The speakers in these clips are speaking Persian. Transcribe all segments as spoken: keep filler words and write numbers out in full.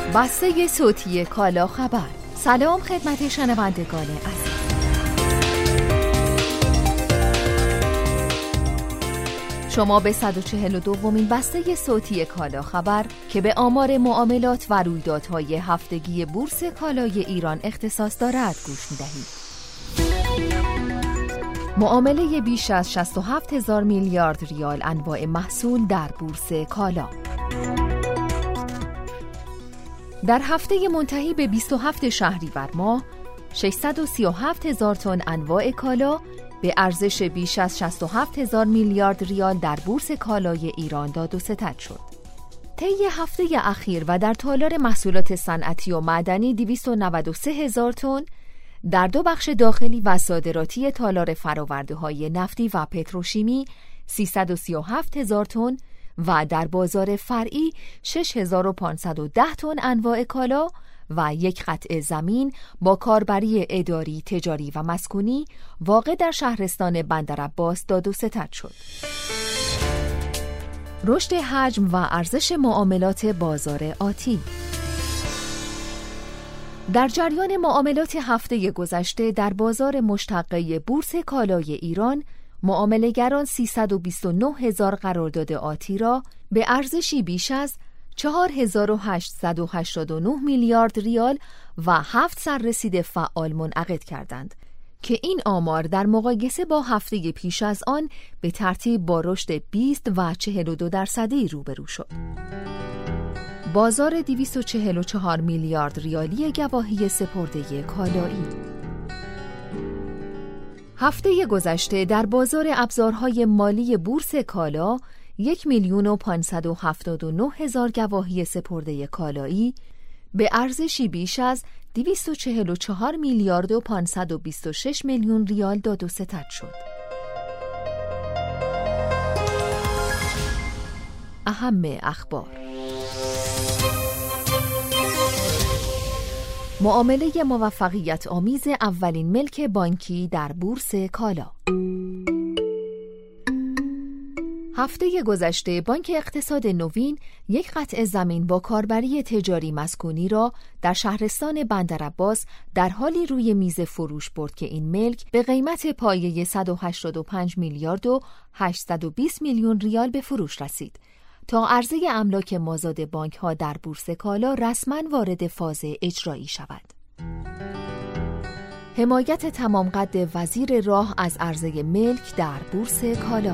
بسته صوتی کالا خبر. سلام خدمت شنوندگان عزیز. شما به صد و چهل و دومین بسته صوتی کالا خبر که به آمار معاملات و رویدادهای هفتگی بورس کالای ایران اختصاص دارد گوش می‌دهید. معامله بیش از شصت و هفت هزار میلیارد ریال انواع محصول در بورس کالا. در هفته منتهی به بیست و هفتم شهریور ماه، ششصد و سی و هفت هزار تن انواع کالا به ارزش بیش از شصت و هفت هزار میلیارد ریال در بورس کالای ایران داد و ستد شد. طی هفته اخیر و در تالار محصولات صنعتی و معدنی دویست و نود و سه هزار تن، در دو بخش داخلی و صادراتی تالار فرآورده‌های نفتی و پتروشیمی سیصد و سی و هفت هزار تن و در بازار فرعی شش هزار و پانصد و ده تن انواع کالا و یک قطعه زمین با کاربری اداری، تجاری و مسکونی واقع در شهرستان بندرعباس داد و ستد شد. رشد حجم و ارزش معاملات بازار آتی. در جریان معاملات هفته گذشته در بازار مشتقه بورس کالای ایران، معامله‌گران سیصد و بیست و نه هزار قرارداد آتی را به ارزشی بیش از چهار هزار و هشتصد و هشتاد و نه میلیارد ریال و هفت سررسید فعال منعقد کردند که این آمار در مقایسه با هفته پیش از آن به ترتیب با رشد بیست و چهل و دو درصدی روبرو شد. بازار دویست و چهل و چهار میلیارد ریالی گواهی سپرده کالایی. هفته گذشته در بازار ابزارهای مالی بورس کالا یک میلیون و پانصد و هفتاد و نه هزار گواهی سپرده کالایی به ارزشی بیش از دویست و چهل و چهار میلیارد و پانصد و بیست و شش میلیون ریال داد و ستد شد. اهم اخبار. معامله موفقیت آمیز اولین ملک بانکی در بورس کالا. هفته گذشته بانک اقتصاد نوین یک قطعه زمین با کاربری تجاری مسکونی را در شهرستان بندرعباس در حالی روی میز فروش برد که این ملک به قیمت پایه صد و هشتاد و پنج میلیارد و هشتصد و بیست میلیون ریال به فروش رسید تا عرضه املاک مازاد بانک ها در بورس کالا رسما وارد فاز اجرایی شود. حمایت تمام قد وزیر راه از عرضه ملک در بورس کالا.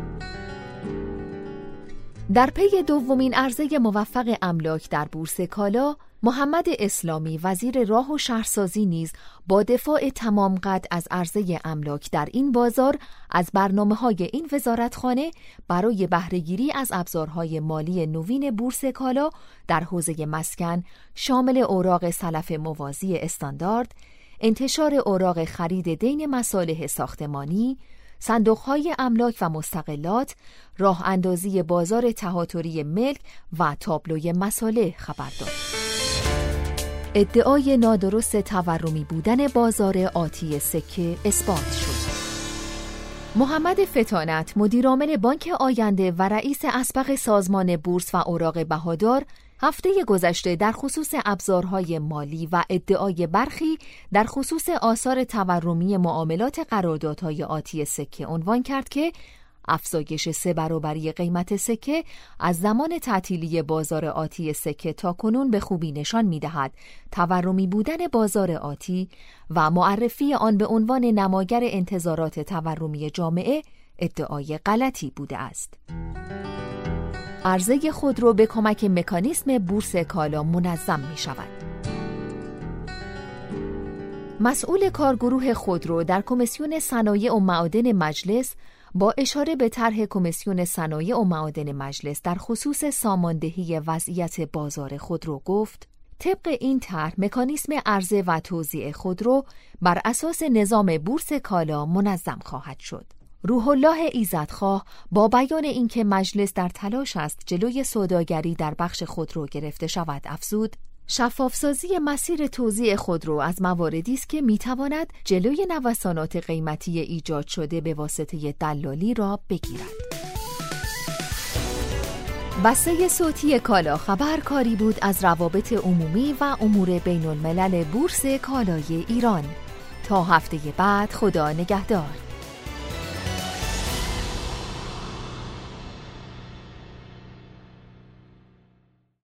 در پی دومین عرضه موفق املاک در بورس کالا، محمد اسلامی وزیر راه و شهرسازی نیز با دفاع تمام قد از عرضه املاک در این بازار از برنامه‌های این وزارتخانه برای بهره‌گیری از ابزارهای مالی نوین بورس کالا در حوزه مسکن شامل اوراق سلف موازی استاندارد، انتشار اوراق خرید دین مصالح ساختمانی، صندوق‌های املاک و مستقلات، راه اندازی بازار تهاتری ملک و تابلوی مصالح خبر داد. ادعای نادرست تورمی بودن بازار آتی سکه اثبات شد. محمد فتانت مدیرعامل بانک آینده و رئیس اسبق سازمان بورس و اوراق بهادار هفته گذشته در خصوص ابزارهای مالی و ادعای برخی در خصوص آثار تورمی معاملات قراردادهای آتی سکه عنوان کرد که افزایش سه برابری قیمت سکه از زمان تعطیلی بازار آتی سکه تا کنون به خوبی نشان می‌دهد تورمی بودن بازار آتی و معرفی آن به عنوان نماگر انتظارات تورمی جامعه ادعای غلطی بوده است. عرضه خودرو به کمک مکانیسم بورس کالا منظم می شود. مسئول کارگروه خودرو در کمیسیون صنایع و معادن مجلس با اشاره به طرح کمیسیون صنایع و معادن مجلس در خصوص ساماندهی وضعیت بازار خودرو گفت: طبق این طرح مکانیسم عرضه و توزیع خودرو بر اساس نظام بورس کالا منظم خواهد شد. روح الله ایزدخواه با بیان اینکه مجلس در تلاش است جلوی سوداگری در بخش خودرو گرفته شود افزود: شفافسازی مسیر توزیع خودرو از مواردی است که میتواند جلوی نوسانات قیمتی ایجاد شده به واسطه دلالی را بگیرد. بسته صوتی کالا خبر کاری بود از روابط عمومی و امور بین الملل بورس کالای ایران. تا هفته بعد، خدا نگهدار.